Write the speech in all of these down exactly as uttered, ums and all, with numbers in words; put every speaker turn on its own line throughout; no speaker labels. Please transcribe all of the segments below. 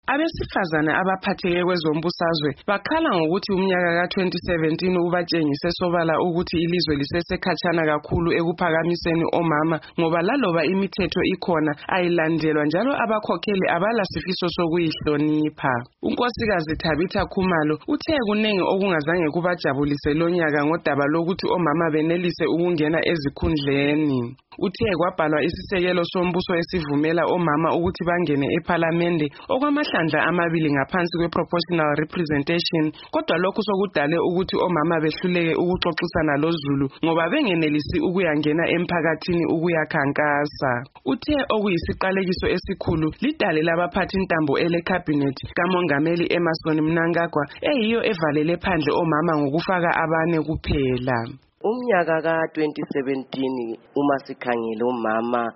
Abesifazane abaphatheke kwezombusazwe bakhala ngokuthi umnyaka ka twenty seventeen ubatshengise sobala ukuthi ilizwe lisesekhatshana kakhulu ekuphakamiseni omama ngoba laloba imithetho ikhona ayilandelwa njalo abakhokheli abalasifiso sokuyihlonipha. Unkosikazi Tabitha Khumalo uthe kunengi okungazange kubajabulise lonyaka ngodaba lokuthi omama benelise ukungena ezikhundleni. Uthe kwabhalwa isisekelo sombuso esivumela omama ukuthi bangene eParliament okwamahlandla amabili ngaphansi kwe-proportional representation, kodwa lokhu sokudale ukuthi omama behluleke ukuxoxisana loZulu ngoba bengenelisi ukuyangena emphakathini ukuyakhankasa. Uthe okuyisiqalekiso esikhulu lidale labaphathi intambo ele-cabinet kamongameli Emmerson Mnangagwa eyiyo evalele phandle omama ngokufaka abane kuphela.
Umnyaka ka twenty seventeen uma sikhangele omama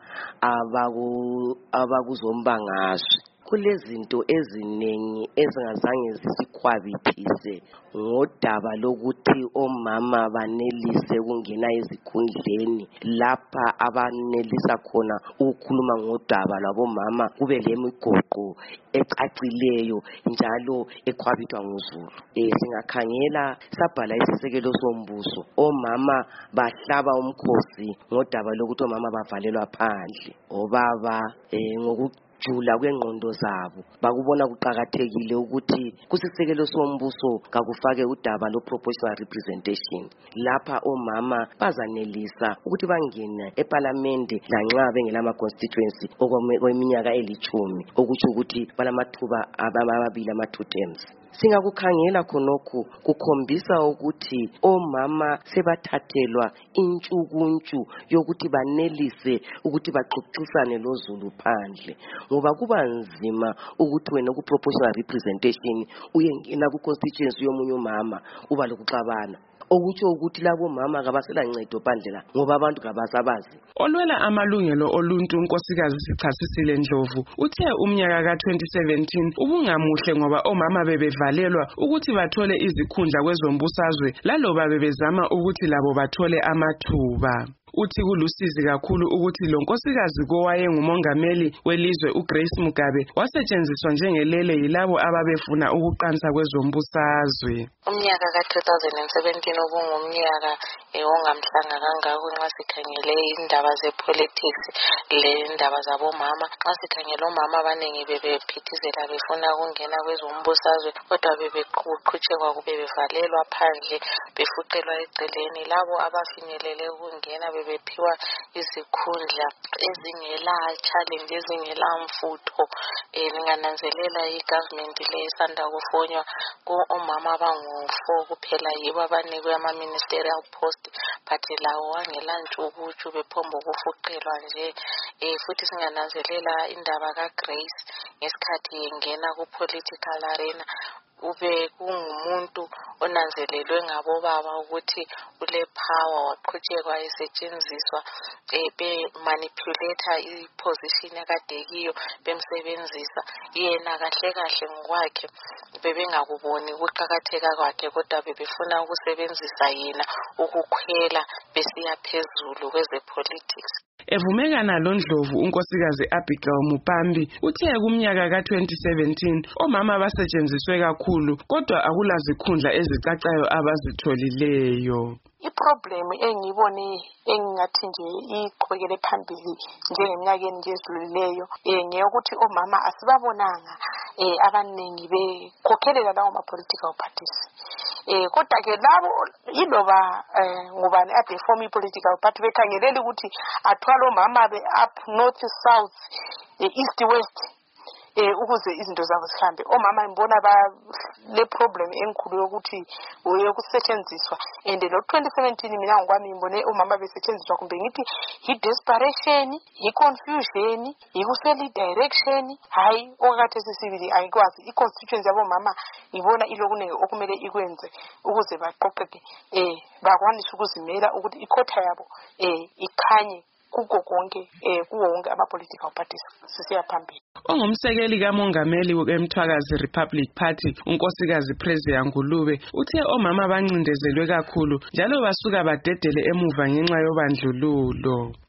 abaku abakuzombangazwe kulezinto eziningi ezingazange zisikhwabithise ngodaba lokuthi omama banelise ukungena ezikhundleni lapha abanelisa khona ukukhuluma ngodaba lwabomama kube lemigoqo ecacileyo njalo ekhwabithwa nguZulu. Eh singakhangela sabhala isisekelo sombuso omama bahlaba umkhosi ngodaba lokuthi omama bavalelwa phandle obaba eh ngoku jula kwengqondo zabo bakubona kuqhakathekile ukuthi kusisekelo sombuso kakufake udaba lo proportional representation lapha omama bazanelisa ukuthi bangene eParliament lanxa bengela ama constituency okweminyaka elithumi okuthi ukuthi balamathuba ababili ama two terms. Singakukhangela khonokho kukhombisa ukuthi omama sebathathelwa intshukuntshu yokuthi banelise ukuthi baxoxisane loZulu phandle ngoba kuba nzima ukuthi wena ku proportional representation uyengena ku constituency yomunye umama uba lokuxabana okutsho ukuthi labo mama kabasela ncedo phandle ngoba abantu kabasabazi.
Olwela amalungelo oluntu unkosikazi Sichasisile Ndlovu uthe umnyaka ka twenty seventeen ubungamuhle ngoba omama bebevalelwa ukuthi bathole izikhundla kwezombusazwe laloba bebezama ukuthi labo bathole amathuba. Uthi kulusizi kakhulu ukuthi lo nkosikazi kowaye ngumongameli welizwe uGrace Mugabe wasetshenziswa njengelele yilabo ababefuna ukuqansa kwezombusazwe.
Umnyaka ka twenty seventeen ubungumnyaka ongamhlanga kangako nxa sikhangele indaba zepolitics le indaba zabomama. Nxa sikhangele omama abanengi bebephithizela befuna ukungena kwezombusazwe kodwa bebeqhutshekwa kube bevalelwa phandle befuqelwa eceleni. Labo abafinyelele ukungena bephiwa izikhundla ezingela challenge ezingela mfutho. Eh ningananzelela igovernment le isanda kufonywa ko omama abangu four kuphela yibo abanikwe ama ministerial post but lawo wangela ntshukutshu bephombo kufuqelwa nje. Eh futhi singananzelela indaba kaGrace ngesikhathi yengena ku political arena ube kungumuntu onanzelelwe ngabobaba ukuthi ule power waqhutshekwa esetshenziswa ebe manipulator iposition akadekiyo bemsebenzisa yena kahle kahle ngokwakhe bebengakuboni ukuqhakatheka kwakhe kodwa bebefuna ukusebenzisa yena ukukhwela besiya phezulu kweze politics.
Evumekana loNdlovu unkosikazi Abigail Mupambi uthe kumnyaka ka twenty seventeen omama basetshenziswe kakhulu kodwa akulazikhundla ezicacayo abazitholileyo.
Iproblem engiyibone engingathi nje iqhubekele phambili njengeminyaka nje edlulileyo ngeyokuthi omama asibabonanga eh abaningi bekhokhelela lawo ma political parties. Eh kodwa ke labo iloba ngubani ade form i political party bekhangelela ukuthi athwala omama be up north south east west eh ukuze izinto zabo zihambe. Omama ngibona ba le problem enkulu yokuthi uyokusetshenziswa and lo twenty seventeen mina ngokwami ngibone omama besetshenziswa kumbe ngithi hi desperation hi confusion ikuseli direction hayi okade sisibili ayikwazi i constituency yabo mama ngibona ilokunenge okumele ikwenze ukuze baqoqeke eh bakwanisa ukuzimela ukuthi ikhotha yabo eh ikhanye kuko konke eh kuwo wonke ama political parties sisiya phambili.
Ongumsekeli kamongameli weMthwakazi Republic Party unkosikazi President Ngulube uthe omama bancindezelwe kakhulu njalo basuka badedele emuva ngenxa yobandlululo.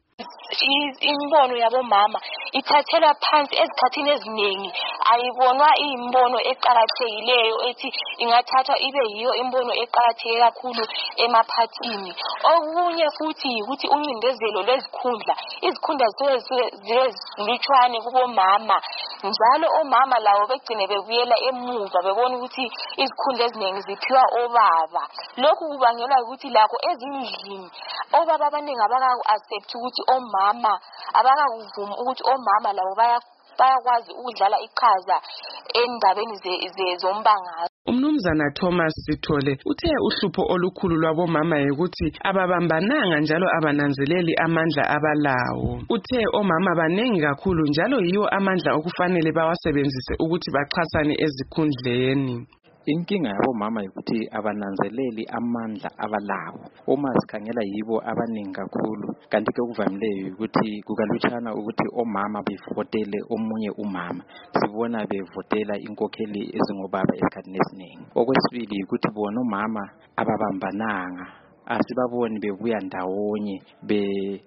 imbono yabomama ithathelwa phansi ezikhathini eziningi, ayibonwa imbono eqalathekileyo ethi ingathathwa ibe yiyo imbono eqalatheke kakhulu emaphathini. Okunye futhi ukuthi uncindezelo lwezikhundla, izikhundla zilutshwane kubomama, njalo omama lawo begcine bebuyela emuva bebona ukuthi izikhundla eziningi ziphiwa obaba. Lokhu kubangelwa ukuthi lakho ezindlini obaba abaningi abaka-accept ukuthi omama abakakuvumi ukuthi omama labo bayakwazi ukudlala iqhaza endabeni zombangazwe.
Umnumzana Thomas Sithole uthe uhlupho olukhulu lwabomama ukuthi ababambananga njalo abananzeleli amandla abalawo. Uthe omama banengi kakhulu njalo yiwo amandla okufanele bawasebenzise ukuthi baxhasane ezikhundleni.
Inkinga yabomama ukuthi abananzeleli amandla abalawo. Uma sikhangela yibo abaningi kakhulu, kanti ke kuvamileyo ukuthi kukalutshana ukuthi omama bevotele omunye umama. Sibona bevotela inkokheli ezingobaba esikhathini esiningi. Okwesibili ukuthi bona omama ababambananga, asibaboni bebuya ndawonye be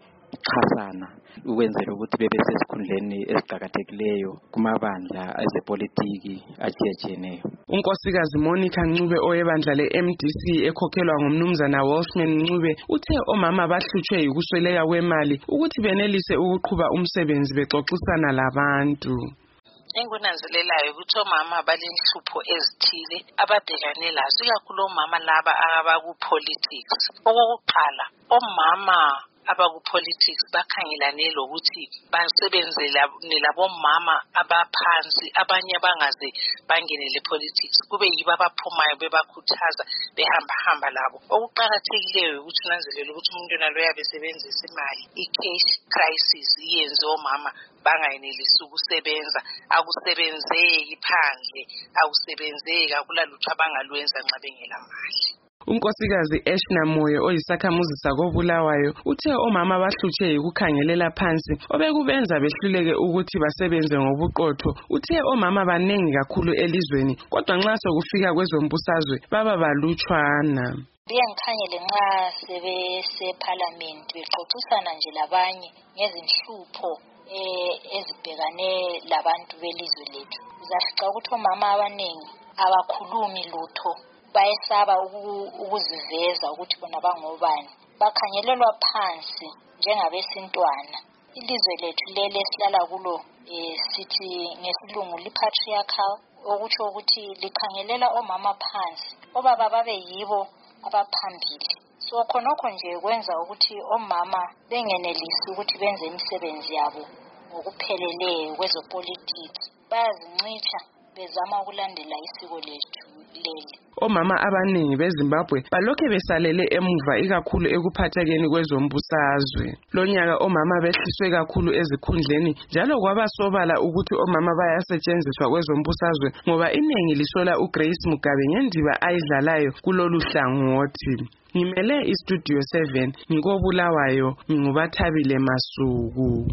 xhasana ukwenzela ukuthi bebe sesikhundleni esiqhakathekileyo kumabandla ezepolitiki atshiyatshiyeneyo.
Unkosikazi Monica Ncube oyebandla le-M D C ekhokhelwa ngumnumzana Wolfman Ncube uthe omama bahlutshwe yikusweleka kwemali ukuthi benelise ukuqhuba umsebenzi bexoxisana labantu.
Engunanzelelayo ukuthi omama balenhlupho ezithile ababhekane lazo, ikakhulu omama laba abaku-politics. Okokuqala, omama abaku-politics bakhangelane lokuthi basebenze labomama abaphansi, abanye abangaze bangenele politics, kube yibo abaphumayo bebakhuthaza behamba hamba labo. Okuqakathekileyo ukuthi unanzelele ukuthi umuntu nalo yabe sebenzisa imali, i-cash crisis iyenze omama bangayenelisi ukusebenza, akusebenzeki phandle, akusebenzeki, akulalutho abangalwenza nxa bengela mali.
Unkosikazi Eshna Moyo oyisakhamuzi sakoBulawayo uthe omama bahlutshe yikukhangelela phansi obekubenza behluleke ukuthi basebenze ngobuqotho. Uthe omama banengi kakhulu elizweni kodwa nxa sokufika kwezombusazwe baba balutshwana.
Biyangikhangele nxa sebeseParliament bexoxisana nje labanye ngezinhlupho ezibhekane labantu belizwe lethu. Uzafica ukuthi omama abanengi abakhulumi lutho, bayesaba ukuziveza ukuthi bona bangobani, bakhangelelwa phansi njengabesintwana. Ilizwe lethu lele silala kulo sithi ngesilungu li-patriarchal, okutsho ukuthi likhangelela omama phansi, obaba babe yibo abaphambili. So khonokho nje kwenza ukuthi omama bengenelisi ukuthi benze imisebenzi yabo ngokupheleleyo kwezopolitiki, bayazincitsha bezama ukulandela isiko lethu leli.
Omama abaningi beZimbabwe balokhe besalele emuva ikakhulu ekuphathekeni kwezombusazwe. Lonyaka omama behliswe kakhulu ezikhundleni njalo kwabasobala ukuthi omama bayasetshenziswa kwezombusazwe ngoba inengi lisola uGrace Mugabe ngendiba ayidlalayo kulolu hlangothi. Ngimele iStudio seven ngikoBulawayo, nginguBathabile Masuku.